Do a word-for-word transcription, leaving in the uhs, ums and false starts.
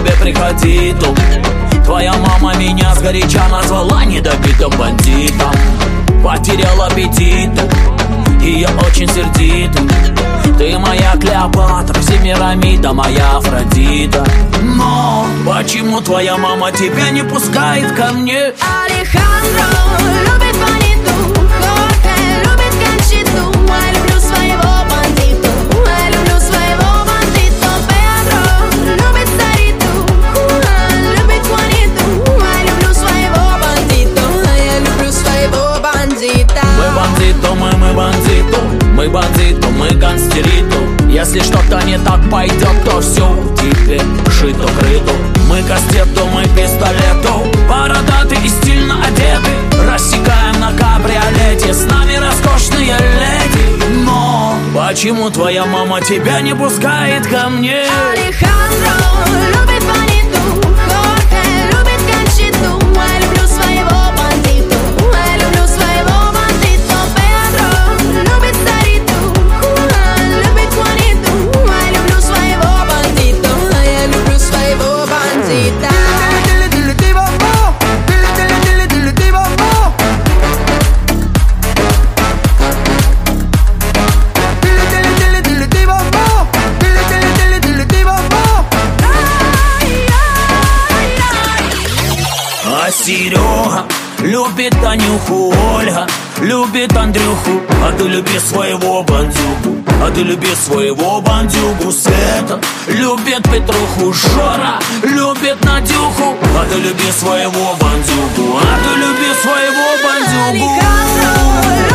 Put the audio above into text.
тебе приходить тут. Твоя мама меня сгоряча назвала недобитым бандитом. Потерял аппетит, и я очень сердита. Ты моя Клеопатра, Семирамида, моя Афродита. Но почему твоя мама тебя не пускает ко мне? Алехандро любит Ваниту, Хорхе любит Кончиту, а я люблю своего бандиту, а я люблю своего бандиту. Педро любит Сариту, Хуан любит Хуаниту, а я люблю своего бандиту, а я люблю своего бандита. Мы бандиту, мы, мы бандиту, мы бандиту, мы гангстериту. Если что-то не так пойдет, то все теперь шито-крыто. Мы кастету, мы пистолету, бородаты и стильно одеты. Рассекаем на кабриолете, с нами роскошные леди. Но почему твоя мама тебя не пускает ко мне? Алехандро любит Ваниту, Хорхе любит Кончиту, а я люблю своего бандиту, а я люблю своего бандиту. Педро любит Сариту, Хуан любит Хуаниту, а я люблю своего бандиту, а я люблю своего бандита. А Серега любит Танюху, Ольга любит Андрюху. А ты люби своего бандюгу, а ты люби своего бандюгу. Света любит Петруху, Жора любит Надюху. А ты люби своего бандюгу, а ты люби своего бандюгу.